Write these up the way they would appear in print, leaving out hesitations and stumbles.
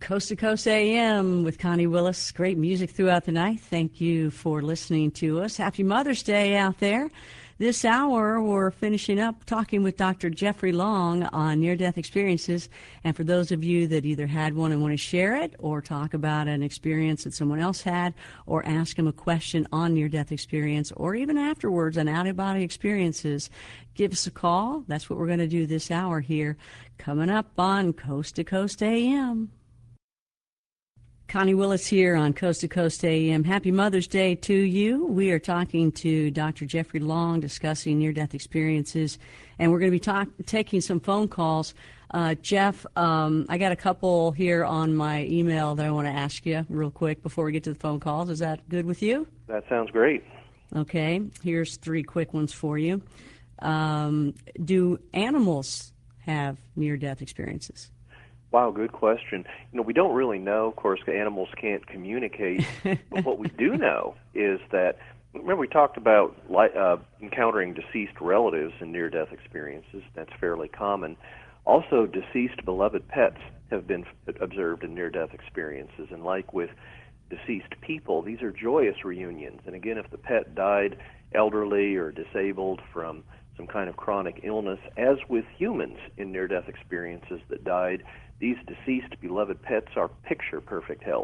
Coast to Coast AM with Connie Willis. Great music throughout the night. Thank you for listening to us. Happy Mother's Day out there. This hour, we're finishing up talking with Dr. Jeffrey Long on near-death experiences. And for those of you that either had one and want to share it, or talk about an experience that someone else had, or ask him a question on near-death experience, or even afterwards on out-of-body experiences, give us a call. That's what we're going to do this hour here, coming up on Coast to Coast AM. Connie Willis here on Coast to Coast AM. Happy Mother's Day to you. We are talking to Dr. Jeffrey Long, discussing near-death experiences, and we're going to be taking some phone calls. Jeff, I got a couple here on my email that I want to ask you real quick before we get to the phone calls. Is that good with you? That sounds great. Okay, here's three quick ones for you. Do animals have near-death experiences? Wow, good question. We don't really know. Of course, animals can't communicate. But what we do know is that, remember we talked about encountering deceased relatives in near-death experiences. That's fairly common. Also, deceased beloved pets have been observed in near-death experiences. And like with deceased people, these are joyous reunions. And again, if the pet died elderly or disabled from some kind of chronic illness, as with humans in near-death experiences that died, these deceased beloved pets are picture-perfect health.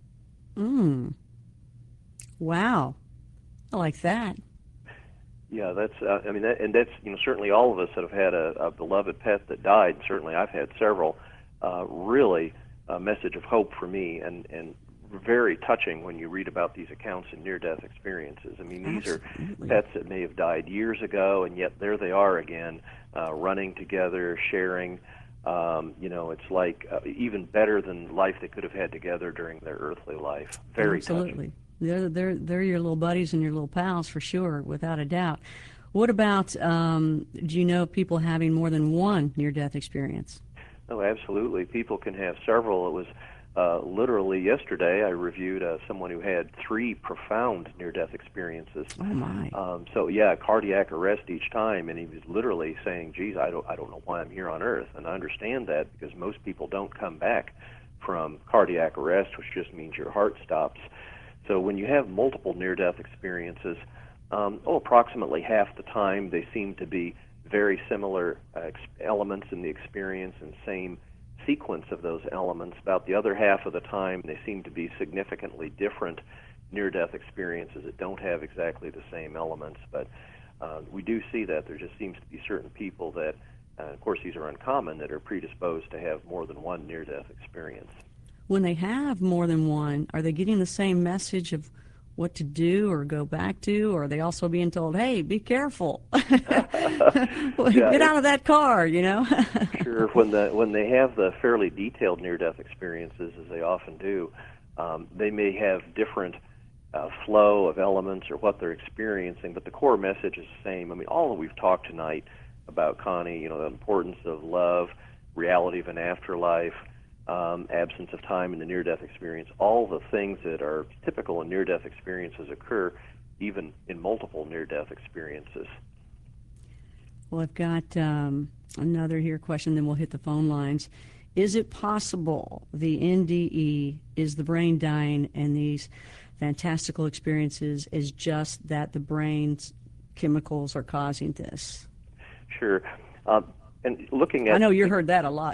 Wow. I like that. Yeah, that's, that's, certainly all of us that have had a beloved pet that died, certainly I've had several, really a message of hope for me, and very touching when you read about these accounts in near-death experiences. I mean, these Absolutely. are pets that may have died years ago, and yet there they are again, running together, sharing. It's like even better than life they could have had together during their earthly life. Very Absolutely. touching. They're your little buddies and your little pals for sure, without a doubt. What about, do you know people having more than one near-death experience? Oh, absolutely. People can have several. It was literally yesterday I reviewed someone who had 3 profound near-death experiences. Oh, my. Cardiac arrest each time, and he was literally saying, geez, I don't know why I'm here on Earth. And I understand that because most people don't come back from cardiac arrest, which just means your heart stops. So when you have multiple near-death experiences, approximately half the time they seem to be very similar elements in the experience and same sequence of those elements. About the other half of the time, they seem to be significantly different near-death experiences that don't have exactly the same elements. But we do see that there just seems to be certain people that, of course these are uncommon, that are predisposed to have more than one near-death experience. When they have more than one, are they getting the same message of what to do or go back to, or are they also being told, hey, be careful, get out of that car, Sure. When they have the fairly detailed near-death experiences, as they often do, they may have different flow of elements or what they're experiencing, but the core message is the same. I mean, all that we've talked tonight about, Connie, the importance of love, reality of an afterlife, absence of time in the near-death experience, all the things that are typical in near-death experiences occur even in multiple near-death experiences. Well, I've got another here question, then we'll hit the phone lines. Is it possible the NDE is the brain dying and these fantastical experiences is just that the brain's chemicals are causing this? Sure. And looking at, I know you heard that a lot.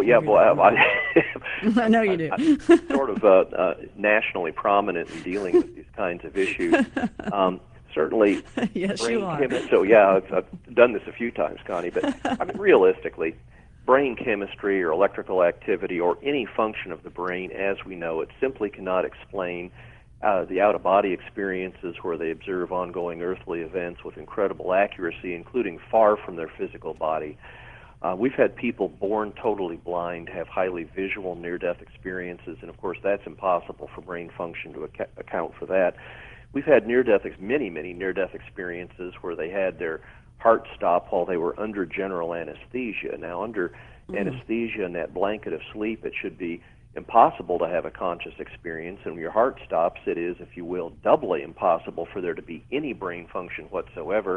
I know you do. I'm sort of nationally prominent in dealing with these kinds of issues. Certainly, yes, brain you are. chemistry. So I've done this a few times, Connie. But I mean, realistically, brain chemistry or electrical activity or any function of the brain as we know it simply cannot explain the out-of-body experiences where they observe ongoing earthly events with incredible accuracy, including far from their physical body. We've had people born totally blind have highly visual near-death experiences, and of course that's impossible for brain function to account for that. We've had many near-death experiences where they had their heart stop while they were under general anesthesia. Now, under anesthesia and that blanket of sleep, it should be impossible to have a conscious experience, and when your heart stops, it is, if you will, doubly impossible for there to be any brain function whatsoever.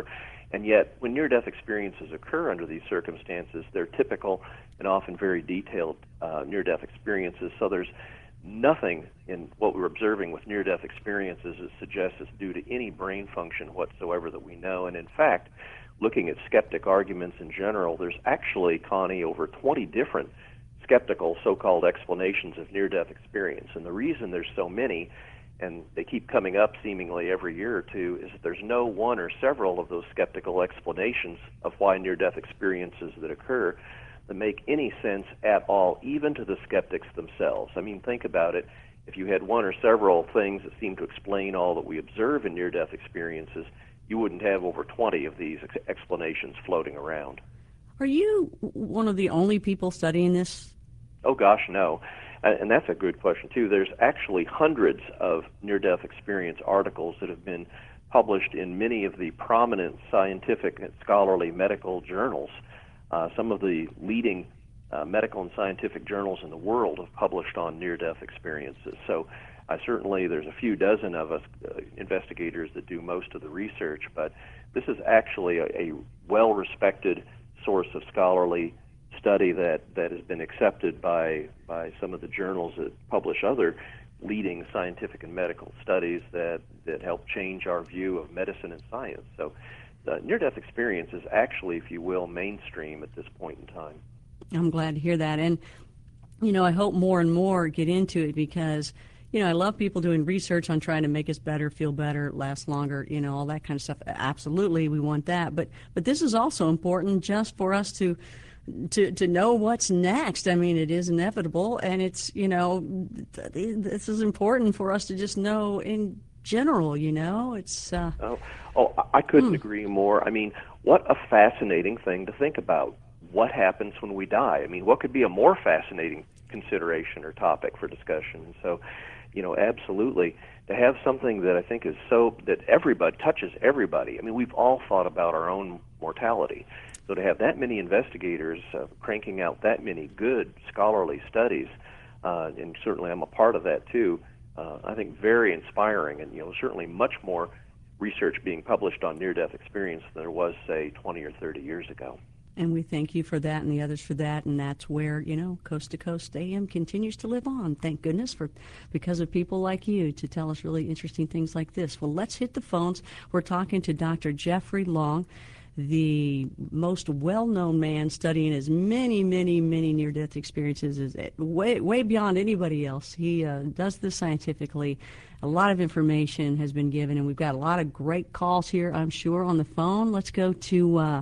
And yet, when near-death experiences occur under these circumstances, they're typical and often very detailed near-death experiences. So there's nothing in what we're observing with near-death experiences that suggests it's due to any brain function whatsoever that we know. And in fact, looking at skeptic arguments in general, there's actually, Connie, over 20 different skeptical so-called explanations of near-death experience. And the reason there's so many, and they keep coming up seemingly every year or two, is that there's no one or several of those skeptical explanations of why near-death experiences that occur that make any sense at all, even to the skeptics themselves. I mean, think about it. If you had one or several things that seem to explain all that we observe in near-death experiences, you wouldn't have over 20 of these explanations floating around. Are you one of the only people studying this? Oh, gosh, no. And that's a good question, too. There's actually hundreds of near-death experience articles that have been published in many of the prominent scientific and scholarly medical journals. Some of the leading medical and scientific journals in the world have published on near-death experiences. So certainly there's a few dozen of us investigators that do most of the research, but this is actually a well-respected source of scholarly study that has been accepted by some of the journals that publish other leading scientific and medical studies that help change our view of medicine and science. So near-death experience is actually, if you will, mainstream at this point in time. I'm glad to hear that. And, I hope more and more get into it because, I love people doing research on trying to make us better, feel better, last longer, all that kind of stuff. Absolutely, we want that. But this is also important just for us to know what's next. I mean, it is inevitable, and it's, this is important for us to just know in general, it's... I couldn't agree more. I mean, what a fascinating thing to think about. What happens when we die? I mean, what could be a more fascinating consideration or topic for discussion? And so, absolutely, to have something that I think is that touches everybody. I mean, we've all thought about our own mortality. So to have that many investigators cranking out that many good scholarly studies, and certainly I'm a part of that too, I think very inspiring, and certainly much more research being published on near-death experience than there was, say, 20 or 30 years ago. And we thank you for that and the others for that, and that's where, Coast to Coast AM continues to live on. Thank goodness because of people like you to tell us really interesting things like this. Well, let's hit the phones. We're talking to Dr. Jeffrey Long, the most well-known man studying as many, many, many near-death experiences as way beyond anybody else. He does this scientifically. A lot of information has been given, and we've got a lot of great calls here, I'm sure, on the phone. Let's go to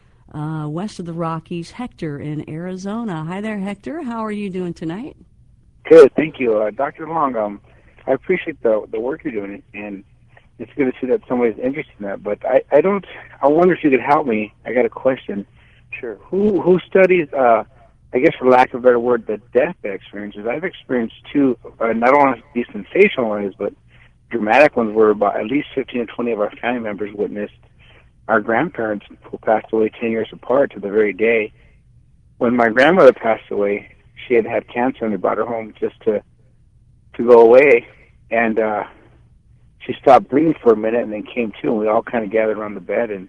west of the Rockies, Hector in Arizona. Hi there, Hector. How are you doing tonight? Good, thank you. Dr. Long, I appreciate the work you're doing, and it's good to see that somebody's interested in that, but I wonder if you could help me. I got a question. Sure. Who studies, I guess for lack of a better word, the deathbed experiences? I've experienced two, not only these sensationalized, but dramatic ones where about at least 15 or 20 of our family members witnessed our grandparents who passed away 10 years apart to the very day. When my grandmother passed away, she had cancer and they brought her home just to go away, and she stopped breathing for a minute and then came to, and we all kind of gathered around the bed, and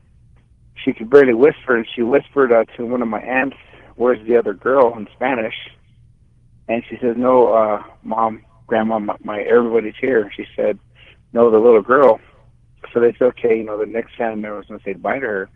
she could barely whisper, and she whispered to one of my aunts, "Where's the other girl?" in Spanish. And she says, "No, Mom, Grandma, everybody's here." She said, "No, the little girl." So they said, okay, the next family member was going to say bye to her.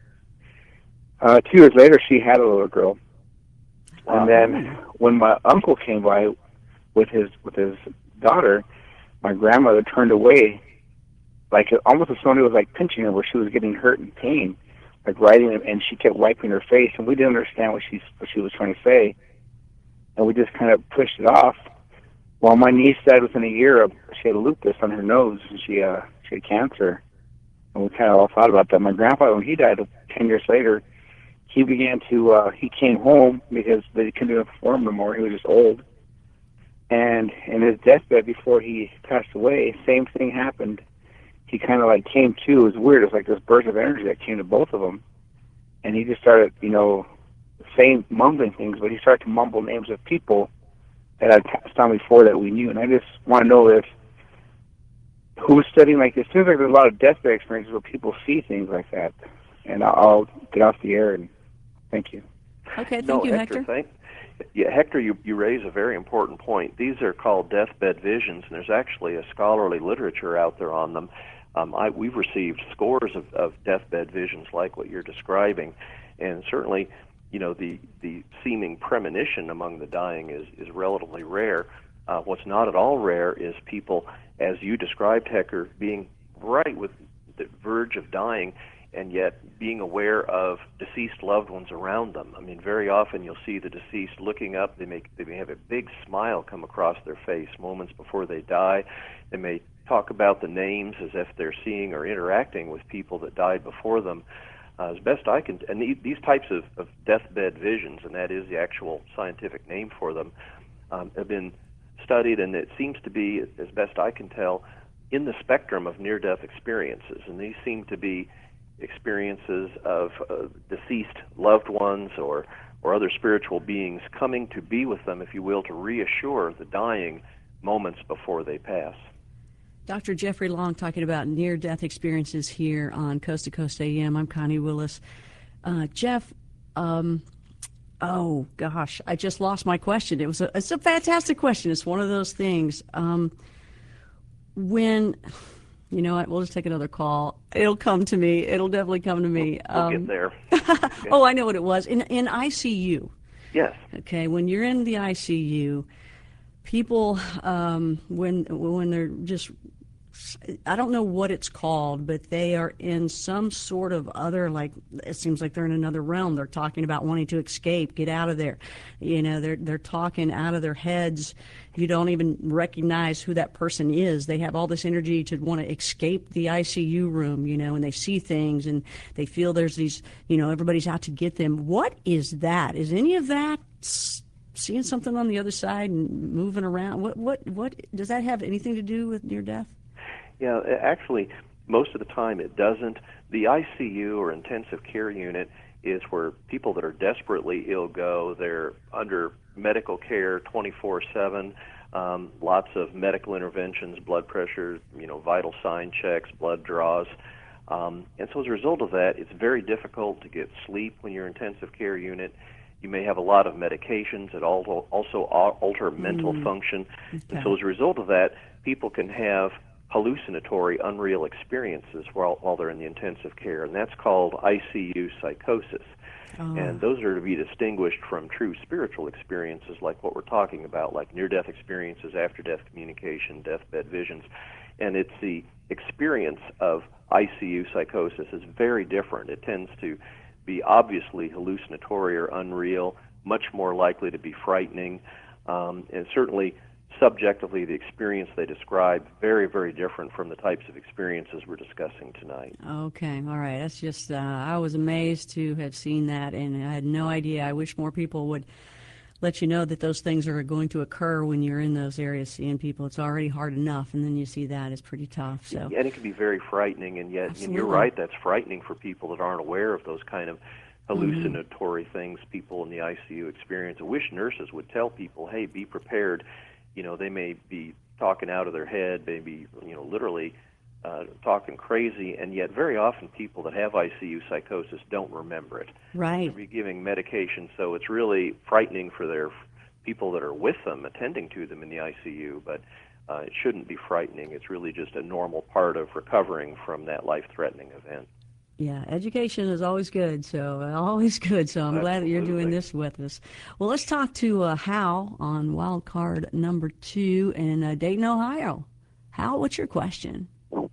2 years later, she had a little girl. And then when my uncle came by with his daughter, my grandmother turned away, like almost as somebody was like pinching her, where she was getting hurt and pain, like writing, and she kept wiping her face, and we didn't understand what she was trying to say, and we just kind of pushed it off. Well, my niece died within a year. She had lupus on her nose, and she had cancer, and we kind of all thought about that. My grandpa, when he died 10 years later, he began to he came home because they couldn't even perform no more. He was just old. And in his deathbed before he passed away, same thing happened. He kind of like came to. It was weird. It was like this burst of energy that came to both of them. And he just started, saying, mumbling things, but he started to mumble names of people that had passed on before that we knew. And I just want to know who's studying like this. It seems like there's a lot of deathbed experiences where people see things like that. and I'll get off the air. And thank you. Okay, thank No, you, Hector. Hector. Hector, you raise a very important point. These are called deathbed visions, and there's actually a scholarly literature out there on them. We've received scores of deathbed visions like what you're describing, and certainly, the seeming premonition among the dying is relatively rare. What's not at all rare is people, as you described, Hector, being right with the verge of dying, and yet being aware of deceased loved ones around them. I mean, very often you'll see the deceased looking up. They may have a big smile come across their face moments before they die. They may talk about the names as if they're seeing or interacting with people that died before them. As best I can, and these types of deathbed visions, and that is the actual scientific name for them, have been studied, and it seems to be, as best I can tell, in the spectrum of near-death experiences. And these seem to be experiences of deceased loved ones or other spiritual beings coming to be with them, if you will, to reassure the dying moments before they pass. Dr. Jeffrey Long talking about near-death experiences here on Coast to Coast AM. I'm Connie Willis. Jeff, oh gosh, I just lost my question. It's a fantastic question. It's one of those things. When, you know what, we'll just take another call. It'll come to me. It'll definitely come to me. We'll get there. Okay. Oh, I know what it was. In ICU. Yes. Okay, when you're in the ICU, people, when they're just, I don't know what it's called, but they are in some sort of other, like, it seems like they're in another realm. They're talking about wanting to escape, get out of there. They're talking out of their heads. You don't even recognize who that person is. They have all this energy to want to escape the ICU room, and they see things and they feel there's these, everybody's out to get them. What is that? Is any of that seeing something on the other side and moving around? What does that have anything to do with near death? Yeah, actually, most of the time it doesn't. The ICU, or intensive care unit, is where people that are desperately ill go. They're under medical care 24/7, lots of medical interventions, blood pressure, vital sign checks, blood draws. And so as a result of that, it's very difficult to get sleep when you're in intensive care unit. You may have a lot of medications that also alter mental function. Okay. And so as a result of that, people can have hallucinatory, unreal experiences while they're in the intensive care, and that's called ICU psychosis. Oh. And those are to be distinguished from true spiritual experiences like what we're talking about, like near-death experiences, after-death communication, deathbed visions. And it's the experience of ICU psychosis is very different. It tends to be obviously hallucinatory or unreal, much more likely to be frightening, and certainly subjectively, the experience they describe, very, very different from the types of experiences we're discussing tonight. Okay, all right. That's just, I was amazed to have seen that, and I had no idea. I wish more people would let you know that those things are going to occur when you're in those areas seeing people. It's already hard enough, and then you see that. It's pretty tough. So. And it can be very frightening, and yet, and you're right, that's frightening for people that aren't aware of those kind of hallucinatory things people in the ICU experience. I wish nurses would tell people, hey, be prepared. They may be talking out of their head, maybe, literally talking crazy, and yet very often people that have ICU psychosis don't remember it. Right. They'll be giving medication, so it's really frightening for their people that are with them, attending to them in the ICU, but it shouldn't be frightening. It's really just a normal part of recovering from that life-threatening event. Yeah, education is always good, so I'm glad that you're doing this with us. Well, let's talk to Hal on wild card number 2 in Dayton, Ohio. Hal, what's your question?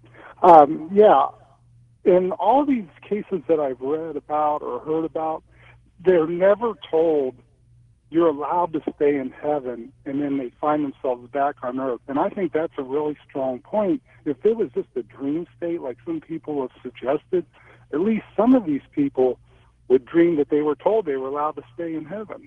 Yeah, in all these cases that I've read about or heard about, they're never told you're allowed to stay in heaven, and then they find themselves back on earth. And I think that's a really strong point. If it was just a dream state, like some people have suggested, at least some of these people would dream that they were told they were allowed to stay in heaven.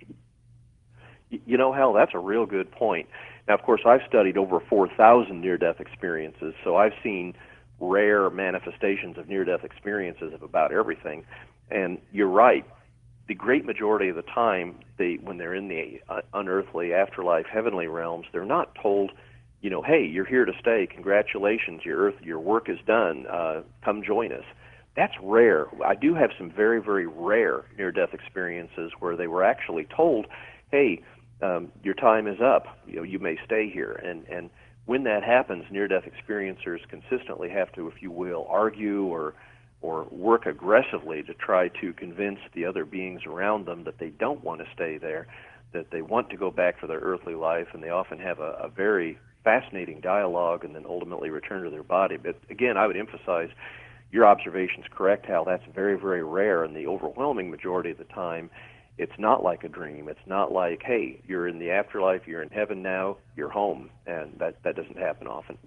Hal, that's a real good point. Now, of course, I've studied over 4,000 near-death experiences, so I've seen rare manifestations of near-death experiences of about everything. And you're right. The great majority of the time, when they're in the unearthly, afterlife, heavenly realms, they're not told, hey, you're here to stay. Congratulations, your work is done. Come join us. That's rare. I do have some very, very rare near-death experiences where they were actually told, hey, your time is up. You may stay here. And when that happens, near-death experiencers consistently have to, if you will, argue or work aggressively to try to convince the other beings around them that they don't want to stay there, that they want to go back to their earthly life, and they often have a very fascinating dialogue and then ultimately return to their body. But again, I would emphasize your observation's correct, Hal. That's very, very rare, and the overwhelming majority of the time, it's not like a dream. It's not like, hey, you're in the afterlife, you're in heaven now, you're home, and that doesn't happen often.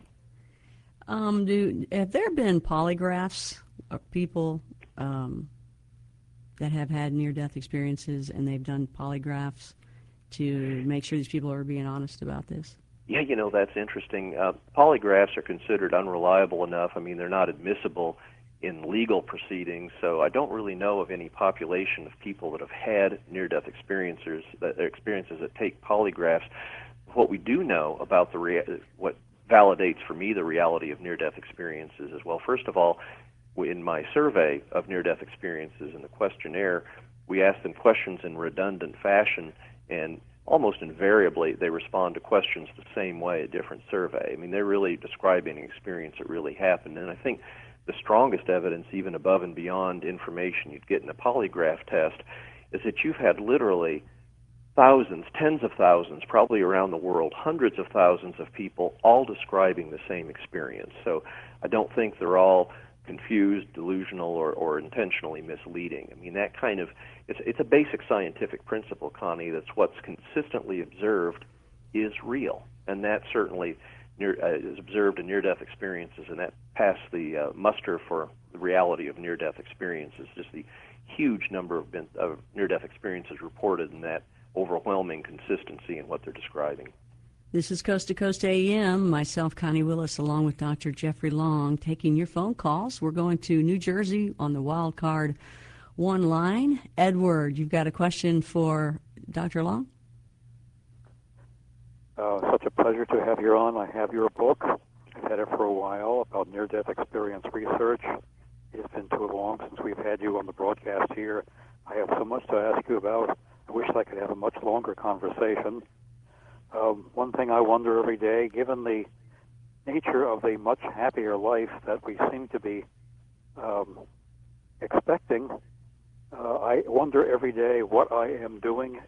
Have there been polygraphs of people that have had near-death experiences, and they've done polygraphs to make sure these people are being honest about this? Yeah, that's interesting. Polygraphs are considered unreliable enough. I mean, they're not admissible in legal proceedings, so I don't really know of any population of people that have had near-death experiences that take polygraphs. What we do know about what validates for me the reality of near-death experiences is, well, first of all, in my survey of near-death experiences in the questionnaire, we ask them questions in redundant fashion, and almost invariably they respond to questions the same way, a different survey. I mean, they're really describing an experience that really happened, and I think the strongest evidence, even above and beyond information you'd get in a polygraph test, is that you've had literally thousands, tens of thousands, probably around the world, hundreds of thousands of people all describing the same experience. So I don't think they're all confused, delusional, or intentionally misleading. I mean, that kind of, it's a basic scientific principle, Connie, that's what's consistently observed is real. And that certainly is observed in near-death experiences, and that passed the muster for the reality of near-death experiences, just the huge number of near-death experiences reported and that overwhelming consistency in what they're describing. This is Coast to Coast AM, myself, Connie Willis, along with Dr. Jeffrey Long, taking your phone calls. We're going to New Jersey on the Wild Card 1 line. Edward, you've got a question for Dr. Long? Such a pleasure to have you on. I have your book. I've had it for a while about near-death experience research. It's been too long since we've had you on the broadcast here. I have so much to ask you about. I wish I could have a much longer conversation. One thing I wonder every day, given the nature of a much happier life that we seem to be expecting, I wonder every day what I am doing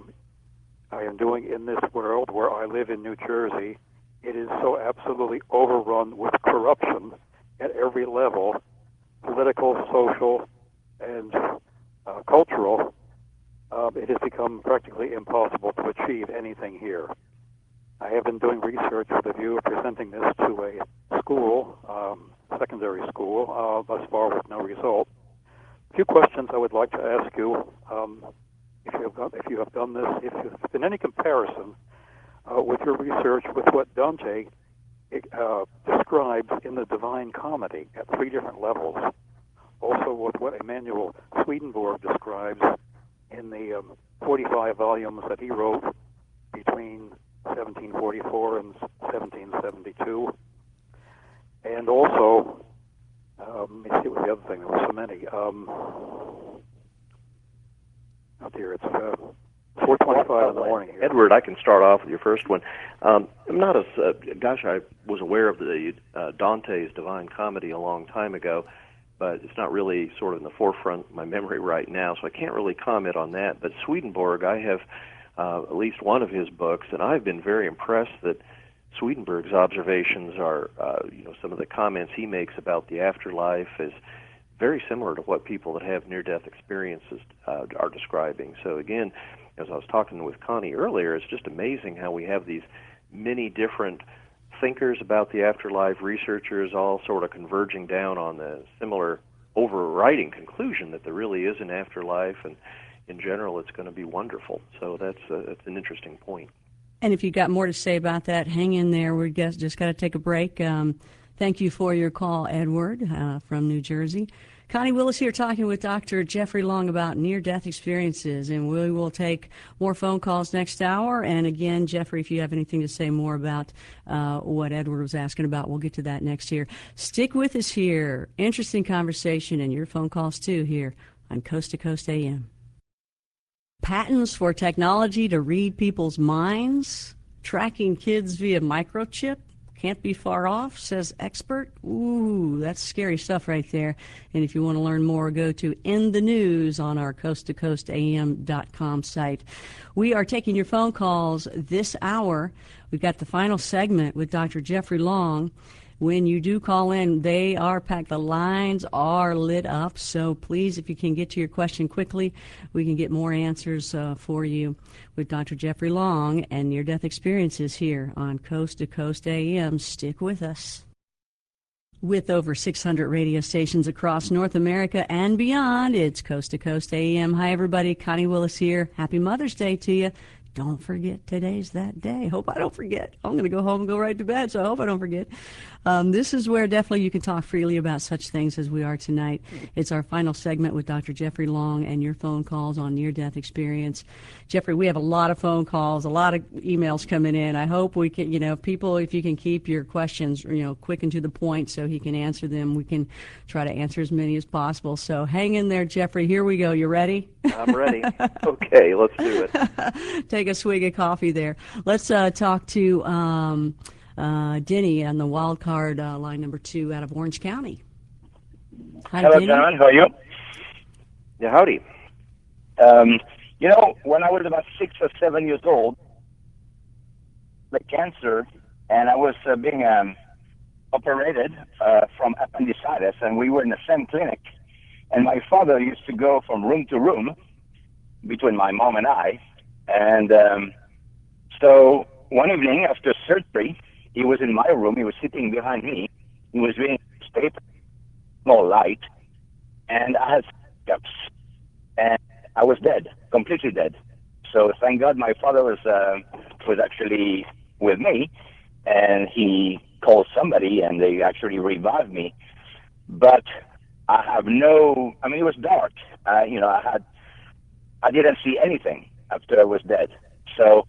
in this world where I live in New Jersey. It is so absolutely overrun with corruption at every level, political, social, and cultural. It has become practically impossible to achieve anything here. I have been doing research with a view of presenting this to a school, secondary school, thus far with no result. A few questions I would like to ask you. If you have done this, if there's been any comparison with your research with what Dante describes in the Divine Comedy at 3 different levels, also with what Emanuel Swedenborg describes in the 45 volumes that he wrote between 1744 and 1772. And also, let me see what the other thing, there were so many. Oh dear, it's 4:25 in the morning here. Edward, I can start off with your first one. I'm not as, I was aware of the Dante's Divine Comedy a long time ago, but it's not really sort of in the forefront of my memory right now, so I can't really comment on that. But Swedenborg, I have at least one of his books, and I've been very impressed that Swedenborg's observations are, some of the comments he makes about the afterlife is very similar to what people that have near-death experiences are describing. So again, as I was talking with Connie earlier, it's just amazing how we have these many different thinkers about the afterlife, researchers all sort of converging down on the similar overriding conclusion that there really is an afterlife, and in general it's going to be wonderful. So that's an interesting point. And if you've got more to say about that, hang in there. We're just got to take a break. Thank you for your call, Edward, from New Jersey. Connie Willis here talking with Dr. Jeffrey Long about near-death experiences, and we will take more phone calls next hour. And again, Jeffrey, if you have anything to say more about what Edward was asking about, we'll get to that next year. Stick with us here. Interesting conversation, and your phone calls too here on Coast to Coast AM. Patents for technology to read people's minds, tracking kids via microchip. Can't be far off, says expert. Ooh, that's scary stuff right there. And if you want to learn more, go to In the News on our coasttocoastam.com site. We are taking your phone calls this hour. We've got the final segment with Dr. Jeffrey Long. When you do call in, they are packed. The lines are lit up. So please, if you can get to your question quickly, we can get more answers for you with Dr. Jeffrey Long and near-death experiences here on Coast to Coast AM. Stick with us. With over 600 radio stations across North America and beyond, it's Coast to Coast AM. Hi, everybody. Connie Willis here. Happy Mother's Day to you. Don't forget today's that day. Hope I don't forget. I'm going to go home and go right to bed, so I hope I don't forget. This is where definitely you can talk freely about such things as we are tonight. It's our final segment with Dr. Jeffrey Long and your phone calls on near-death experience. Jeffrey, we have a lot of phone calls, a lot of emails coming in. I hope we can, people, if you can keep your questions, quick and to the point so he can answer them, we can try to answer as many as possible. So hang in there, Jeffrey. Here we go. You ready? I'm ready. Okay, let's do it. Take a swig of coffee there. Let's talk to Denny on the wild card line number 2 out of Orange County. Hi, Hello, Denny. gentlemen. How are you? Yeah, howdy. When I was about 6 or 7 years old, the cancer, and I was being operated from appendicitis, and we were in the same clinic. And my father used to go from room to room between my mom and I. And so one evening after surgery, he was in my room. He was sitting behind me. He was reading his paper, small light, and I had hiccups, and I was dead, completely dead. So thank God my father was actually with me, and he called somebody, and they actually revived me. But I have it was dark. I didn't see anything after I was dead. So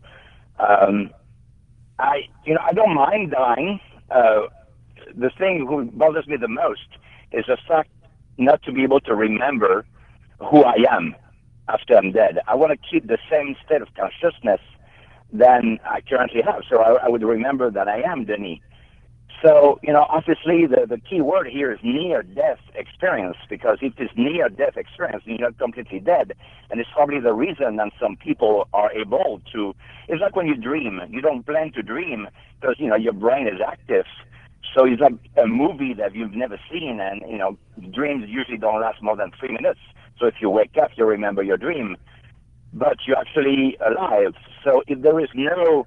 I don't mind dying. The thing that bothers me the most is the fact not to be able to remember who I am after I'm dead. I want to keep the same state of consciousness than I currently have. So I would remember that I am Denis. So, obviously the key word here is near-death experience, because if it's near-death experience, you're not completely dead. And it's probably the reason that some people are able to, it's like when you dream. You don't plan to dream because, your brain is active. So it's like a movie that you've never seen, and, dreams usually don't last more than 3 minutes. So if you wake up, you remember your dream, but you're actually alive. So if there is no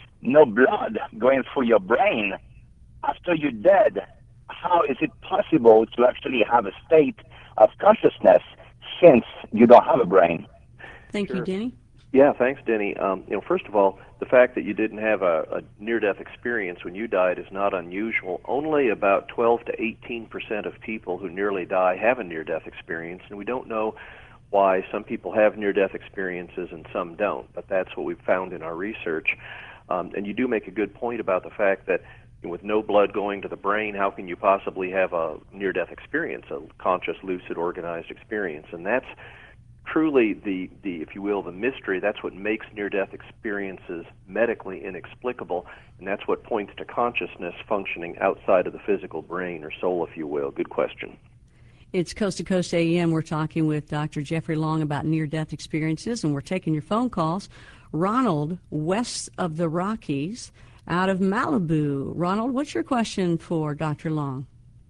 blood going through your brain after you're dead, how is it possible to actually have a state of consciousness since you don't have a brain? Thank you, Denny. Yeah, thanks, Denny. First of all, the fact that you didn't have a near-death experience when you died is not unusual. Only about 12 to 18% of people who nearly die have a near-death experience, and we don't know why some people have near-death experiences and some don't, but that's what we've found in our research. And you do make a good point about the fact that with no blood going to the brain, how can you possibly have a near-death experience, a conscious, lucid, organized experience? And that's truly the if you will, the mystery. That's what makes near-death experiences medically inexplicable, and that's what points to consciousness functioning outside of the physical brain or soul, if you will. Good question. It's Coast to Coast AM. We're talking with Dr. Jeffrey Long about near-death experiences, and we're taking your phone calls. Ronald, west of the Rockies, out of Malibu. Ronald, what's your question for Dr. Long?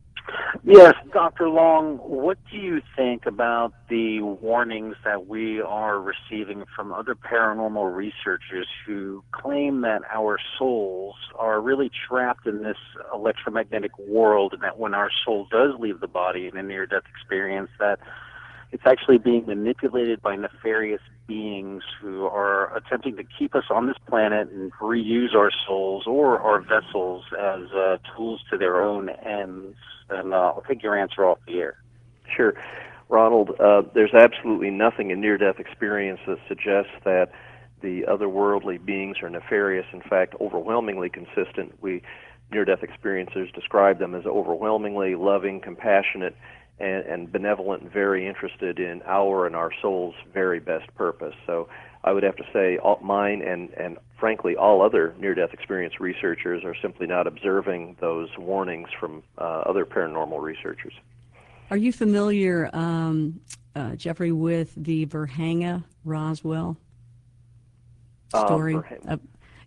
Yes, Dr. Long, what do you think about the warnings that we are receiving from other paranormal researchers who claim that our souls are really trapped in this electromagnetic world, and that when our soul does leave the body in a near-death experience, that it's actually being manipulated by nefarious beings who are attempting to keep us on this planet and reuse our souls or our vessels as tools to their own ends? And I'll take your answer off the air. Sure. Ronald, there's absolutely nothing in near-death experience that suggests that the otherworldly beings are nefarious. In fact, overwhelmingly consistent. We near-death experiencers describe them as overwhelmingly loving, compassionate, and benevolent, and very interested in our and our soul's very best purpose. So I would have to say mine and frankly all other near-death experience researchers are simply not observing those warnings from other paranormal researchers. Are you familiar, Jeffrey, with the Verhanga Roswell story? The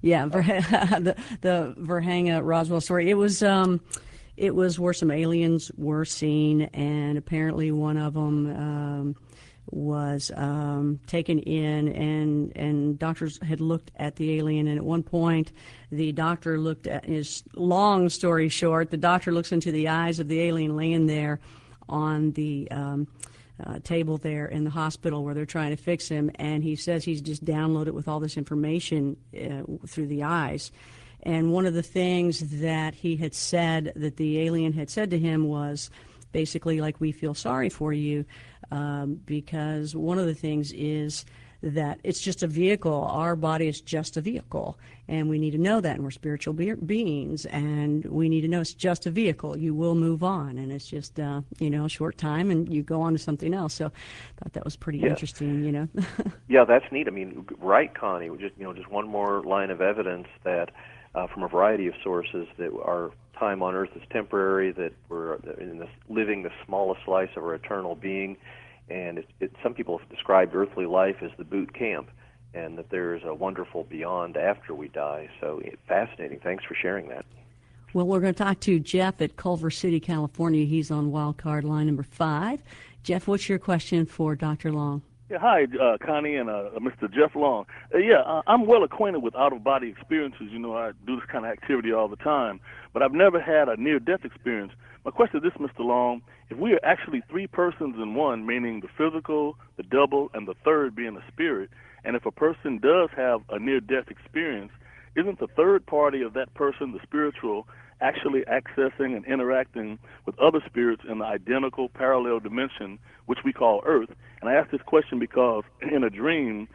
Verhanga Roswell story. It was where some aliens were seen, and apparently one of them was taken in, and doctors had looked at the alien, and at one point the doctor looked at his, long story short, the doctor looks into the eyes of the alien laying there on the table there in the hospital where they're trying to fix him, and he says he's just downloaded with all this information through the eyes. And one of the things that he had said, that the alien had said to him, was basically like, we feel sorry for you, because one of the things is that it's just a vehicle. Our body is just a vehicle, and we need to know that, and we're spiritual beings, and we need to know it's just a vehicle. You will move on, and it's just a short time, and you go on to something else. So I thought that was pretty interesting, Yeah, that's neat. I mean, right, Connie, just one more line of evidence that from a variety of sources that our time on Earth is temporary, that we're living the smallest slice of our eternal being. And some people have described earthly life as the boot camp, and that there's a wonderful beyond after we die. So fascinating. Thanks for sharing that. Well, we're going to talk to Jeff at Culver City, California. He's on wildcard line number 5. Jeff, what's your question for Dr. Long? Yeah, hi, Connie and Mr. Jeff Long. I'm well acquainted with out-of-body experiences. I do this kind of activity all the time, but I've never had a near-death experience. My question is this, Mr. Long: if we are actually 3 persons in one, meaning the physical, the double, and the third being the spirit, and if a person does have a near-death experience, isn't the third party of that person, the spiritual, actually accessing and interacting with other spirits in the identical parallel dimension, which we call Earth? And I ask this question because in a dream,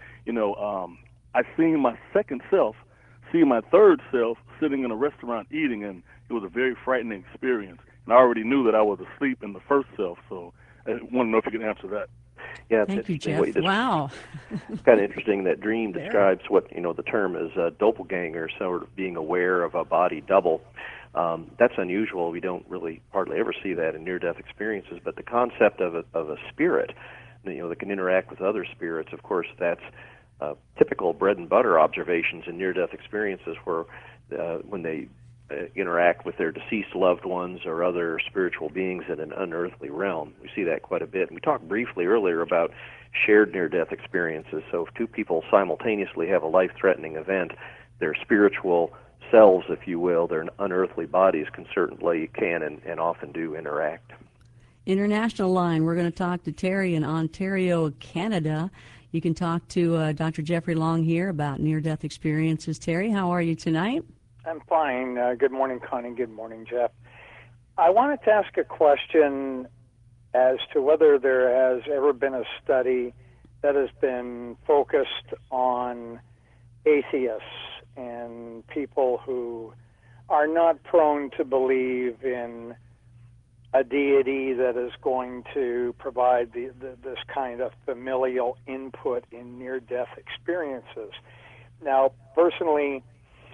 I seen my second self see my third self sitting in a restaurant eating, and it was a very frightening experience. And I already knew that I was asleep in the first self, so I want to know if you can answer that. Yeah, Thank you, Jeff. Wow. It's kind of interesting that dream describes what, the term is doppelganger, sort of being aware of a body double. That's unusual. We don't really hardly ever see that in near-death experiences, but the concept of a spirit, that can interact with other spirits, of course, that's typical bread and butter observations in near-death experiences, where when they interact with their deceased loved ones or other spiritual beings in an unearthly realm. We see that quite a bit. And we talked briefly earlier about shared near-death experiences. So if 2 people simultaneously have a life-threatening event, their spiritual selves, if you will, their unearthly bodies can and often do interact. International line, we're going to talk to Terry in Ontario, Canada. You can talk to Dr. Jeffrey Long here about near-death experiences. Terry, how are you tonight? I'm fine. Good morning, Connie. Good morning, Jeff. I wanted to ask a question as to whether there has ever been a study that has been focused on atheists and people who are not prone to believe in a deity that is going to provide this kind of familial input in near-death experiences. Now, personally,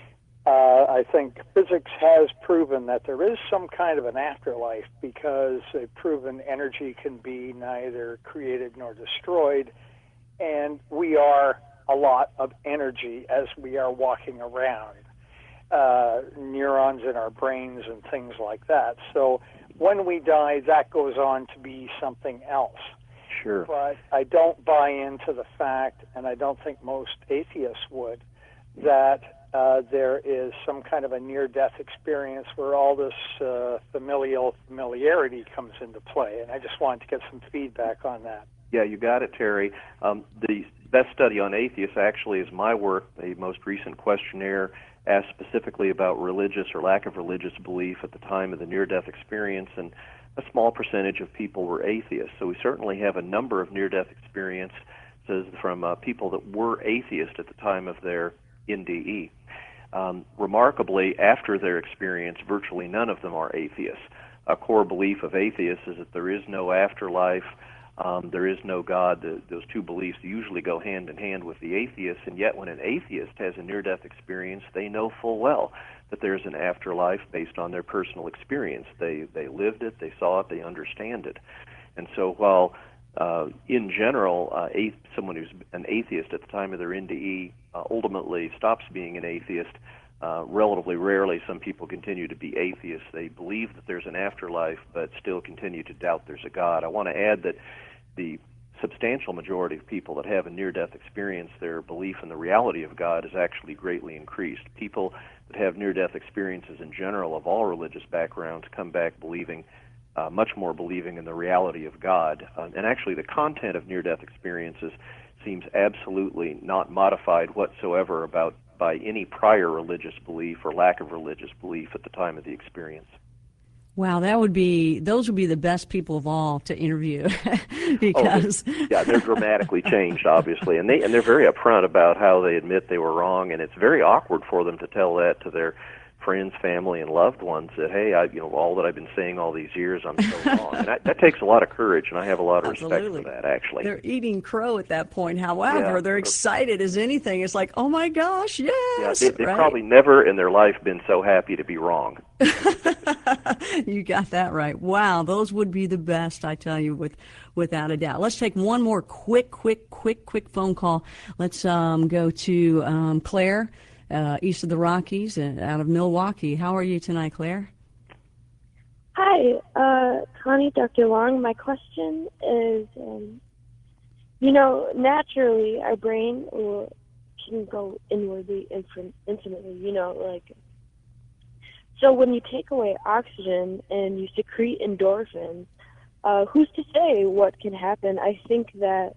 I think physics has proven that there is some kind of an afterlife, because they've proven energy can be neither created nor destroyed, and we are a lot of energy as we are walking around, neurons in our brains and things like that. So when we die, that goes on to be something else. Sure. But I don't buy into the fact, and I don't think most atheists would, that there is some kind of a near-death experience where all this familiarity comes into play. And I just wanted to get some feedback on that. Yeah, you got it, Terry. The best study on atheists actually is my work. The most recent questionnaire asked specifically about religious or lack of religious belief at the time of the near-death experience, and a small percentage of people were atheists. So we certainly have a number of near-death experiences from people that were atheists at the time of their NDE. Remarkably, after their experience, virtually none of them are atheists. A core belief of atheists is that there is no afterlife, there is no God. Those two beliefs usually go hand in hand with the atheist, and yet when an atheist has a near-death experience, they know full well that there's an afterlife based on their personal experience. They lived it, they saw it, they understand it. And so while in general, someone who's an atheist at the time of their NDE ultimately stops being an atheist, relatively rarely some people continue to be atheists. They believe that there's an afterlife, but still continue to doubt there's a God. I want to add that the substantial majority of people that have a near-death experience, their belief in the reality of God is actually greatly increased. People that have near-death experiences in general of all religious backgrounds come back believing, much more believing in the reality of God. And actually the content of near-death experiences seems absolutely not modified whatsoever by any prior religious belief or lack of religious belief at the time of the experience. Wow, those would be the best people of all to interview because they're dramatically changed, obviously, and they're very upfront about how they admit they were wrong, and it's very awkward for them to tell that to their friends, family, and loved ones that, hey, all that I've been saying all these years, I'm so wrong. And that takes a lot of courage, and I have a lot of respect for that, actually. They're eating crow at that point. However, they're excited as anything. It's like, oh my gosh, yes. Yeah, they've probably never in their life been so happy to be wrong. You got that right. Wow, those would be the best, I tell you, without a doubt. Let's take one more quick phone call. Let's go to Claire. East of the Rockies, out of Milwaukee. How are you tonight, Claire? Hi, Connie, Dr. Long. My question is, naturally our brain can go inwardly, infinitely, so when you take away oxygen and you secrete endorphins, who's to say what can happen? I think that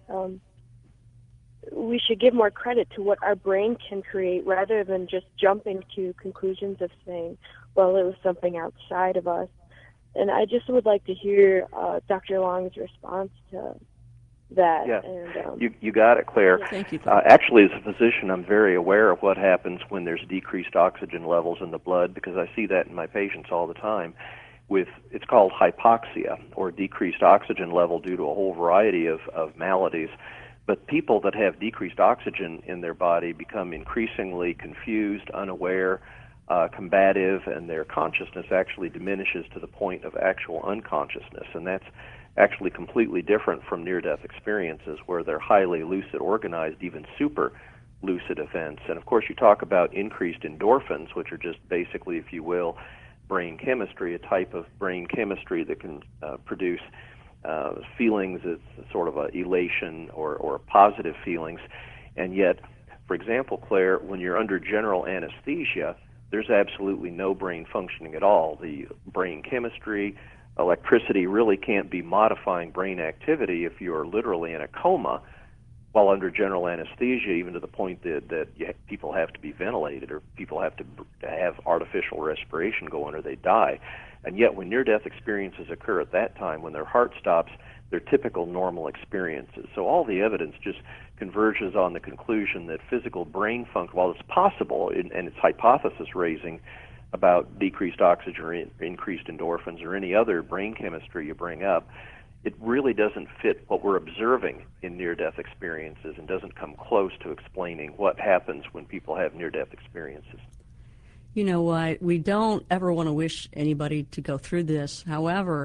we should give more credit to what our brain can create rather than just jumping to conclusions of saying, well, it was something outside of us. And I just would like to hear Dr. Long's response to that. Yeah, and, you got it, Claire. Yeah, thank you, Claire. Actually, as a physician, I'm very aware of what happens when there's decreased oxygen levels in the blood because I see that in my patients all the time. It's called hypoxia, or decreased oxygen level due to a whole variety of maladies. But people that have decreased oxygen in their body become increasingly confused, unaware, combative, and their consciousness actually diminishes to the point of actual unconsciousness. And that's actually completely different from near-death experiences where they're highly lucid, organized, even super lucid events. And of course, you talk about increased endorphins, which are just basically, if you will, brain chemistry, a type of brain chemistry that can produce feelings as sort of a elation or positive feelings. And yet, for example, Claire, when you're under general anesthesia, there's absolutely no brain functioning at all. The brain chemistry, electricity really can't be modifying brain activity if you're literally in a coma while under general anesthesia, even to the point that people have to be ventilated or people have to have artificial respiration going or they die. And yet when near-death experiences occur at that time, when their heart stops, they're typical normal experiences. So all the evidence just converges on the conclusion that physical brain function, while it's possible and it's hypothesis-raising about decreased oxygen or increased endorphins or any other brain chemistry you bring up, it really doesn't fit what we're observing in near-death experiences and doesn't come close to explaining what happens when people have near-death experiences. You know what? We don't ever want to wish anybody to go through this. However,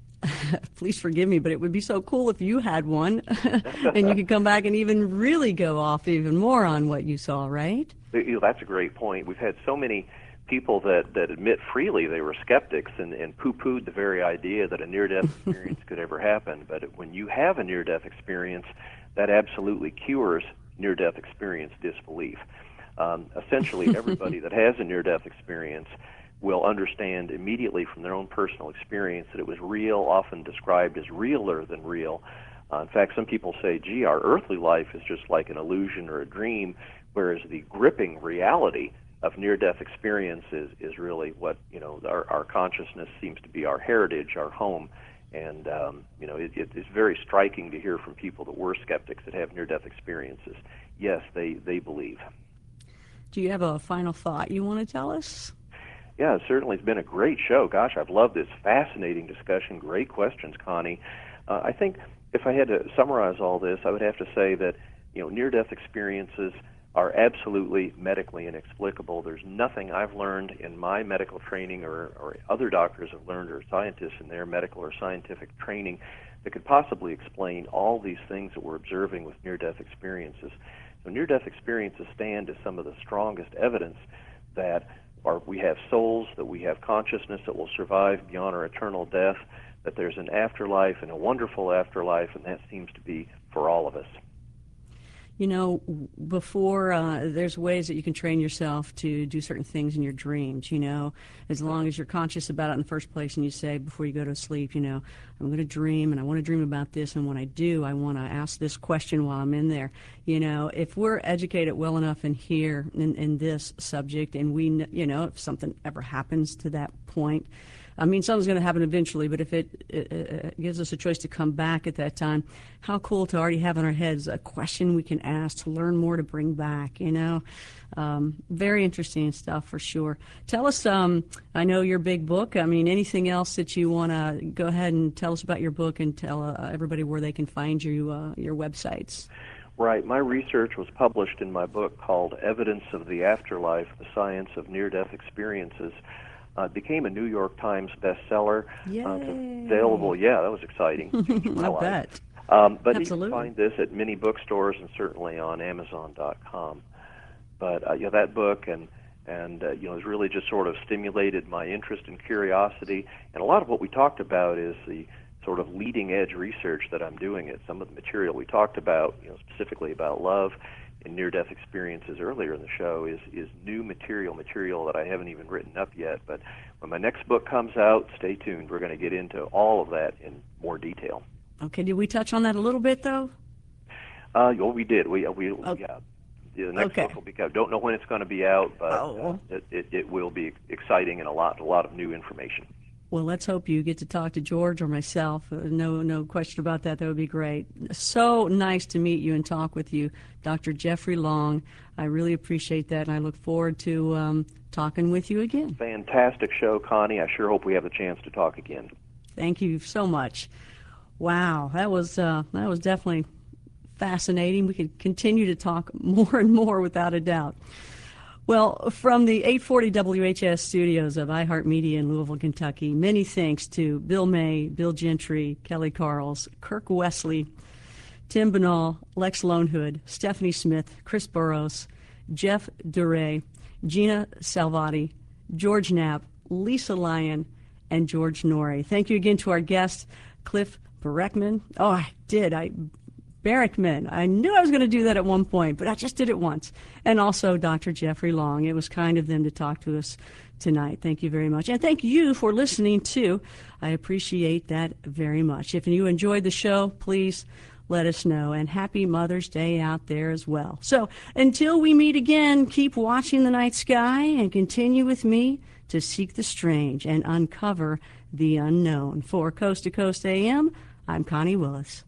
please forgive me, but it would be so cool if you had one and you could come back and even really go off even more on what you saw, right? That's a great point. We've had so many people that admit freely they were skeptics and poo-pooed the very idea that a near-death experience could ever happen. But when you have a near-death experience, that absolutely cures near-death experience disbelief. Essentially, everybody that has a near-death experience will understand immediately from their own personal experience that it was real, often described as realer than real. In fact, some people say, gee, our earthly life is just like an illusion or a dream, whereas the gripping reality of near-death experience is really what, our consciousness seems to be our heritage, our home. And, it's very striking to hear from people that were skeptics that have near-death experiences. Yes, they believe. Do you have a final thought you want to tell us? Yeah, certainly. It's been a great show. Gosh, I've loved this fascinating discussion. Great questions, Connie. I think if I had to summarize all this, I would have to say that, near-death experiences are absolutely medically inexplicable. There's nothing I've learned in my medical training or other doctors have learned or scientists in their medical or scientific training that could possibly explain all these things that we're observing with near-death experiences. So near-death experiences stand as some of the strongest evidence that we have souls, that we have consciousness that will survive beyond our eternal death, that there's an afterlife and a wonderful afterlife, and that seems to be for all of us. Before there's ways that you can train yourself to do certain things in your dreams, as long as you're conscious about it in the first place and you say before you go to sleep, I'm going to dream and I want to dream about this, and when I do, I want to ask this question while I'm in there. If we're educated well enough in here in this subject, and we, if something ever happens to that point, something's going to happen eventually, but if it gives us a choice to come back at that time, how cool to already have in our heads a question we can ask to learn more to bring back, Very interesting stuff for sure. Tell us, I know your big book. Anything else that you want to go ahead and tell us about your book and tell everybody where they can find you, your websites? Right. My research was published in my book called Evidence of the Afterlife, The Science of Near-Death Experiences. It became a New York Times bestseller. Yay. It's available. Yeah, that was exciting. I bet. But Absolutely. you can find this at many bookstores and certainly on Amazon.com. But that book and has really just sort of stimulated my interest and curiosity. And a lot of what we talked about is the sort of leading edge research that I'm doing. Some of the material we talked about, specifically about love and near-death experiences earlier in the show is new material that I haven't even written up yet. But when my next book comes out, stay tuned. We're going to get into all of that in more detail. Okay, did we touch on that a little bit, though? We did. Yeah. The next book will be out. Don't know when it's going to be out, but it will be exciting and a lot of new information. Well, let's hope you get to talk to George or myself. No question about that. That would be great. So nice to meet you and talk with you, Dr. Jeffrey Long. I really appreciate that, and I look forward to talking with you again. Fantastic show, Connie. I sure hope we have the chance to talk again. Thank you so much. Wow, that was definitely fascinating. We could continue to talk more and more without a doubt. Well, from the 840 WHS studios of iHeartMedia in Louisville, Kentucky, many thanks to Bill May, Bill Gentry, Kelly Carls, Kirk Wesley, Tim Banal, Lex Lonehood, Stephanie Smith, Chris Burrows, Jeff Duray, Gina Salvati, George Knapp, Lisa Lyon, and George Norrie. Thank you again to our guest, Cliff Barackman. Barrickman. I knew I was going to do that at one point, but I just did it once. And also Dr. Jeffrey Long. It was kind of them to talk to us tonight. Thank you very much. And thank you for listening, too. I appreciate that very much. If you enjoyed the show, please let us know. And happy Mother's Day out there as well. So until we meet again, keep watching the night sky and continue with me to seek the strange and uncover the unknown. For Coast to Coast AM, I'm Connie Willis.